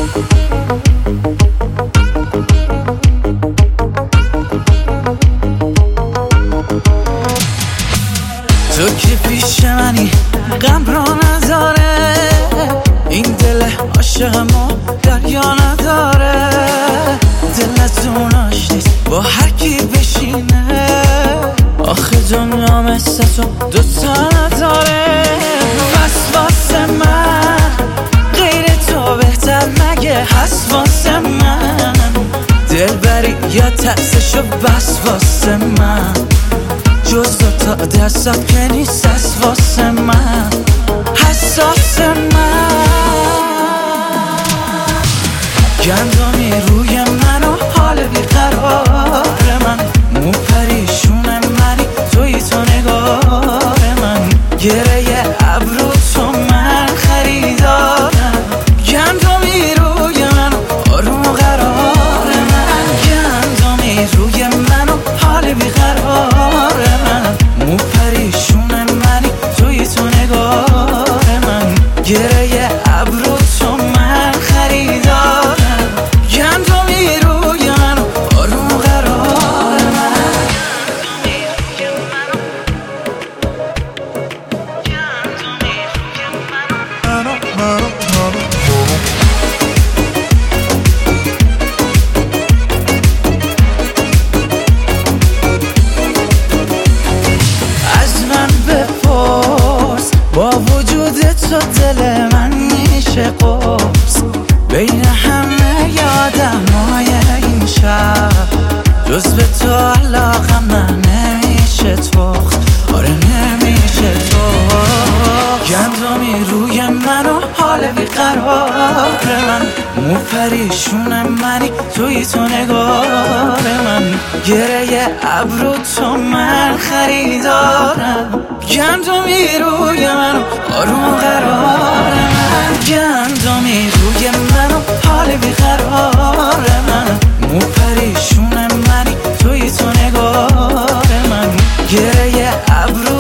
تو که پیش منی غم را نداره، این دل عاشقمو دریا نداره. دلتون آشتیست با هر کی بشینه، آخه دنیا مثل تو دوتا نداره. بس واسه من غیر تو بهتر مگه هست واسه من؟ دل بری یا ترسشو بس واسه من، جز دوتا دستات که نیست از واسه من، حساس من. گندمی روی من و حال بیقرار من، مو پریشون منی توی تو نگار من، گره ابرو تو من خریدارم. گندمی روی من و آروم و قرار من، گندمی روی من و حال بیقرار من، مو پریشون منی توی تو نگار من، گره ابرو تو من خریدارم. گندمی روی من و آروم و قرار من. از من بپرس با وجود تو دل من میشه قرص، بین همه یادمای این شب جز به تو علاقم نمیشه تخت، آره نمیشه تخت. گندمی روی من و حال بیقرار من، مو پریشون منی توی تو نگار من، گره ابرو تو من خریدارم. گندمی روی من و آروم و قرار من، گندمی روی من و حال بیقرار من، مو پریشون منی توی تو نگار من، گره ابرو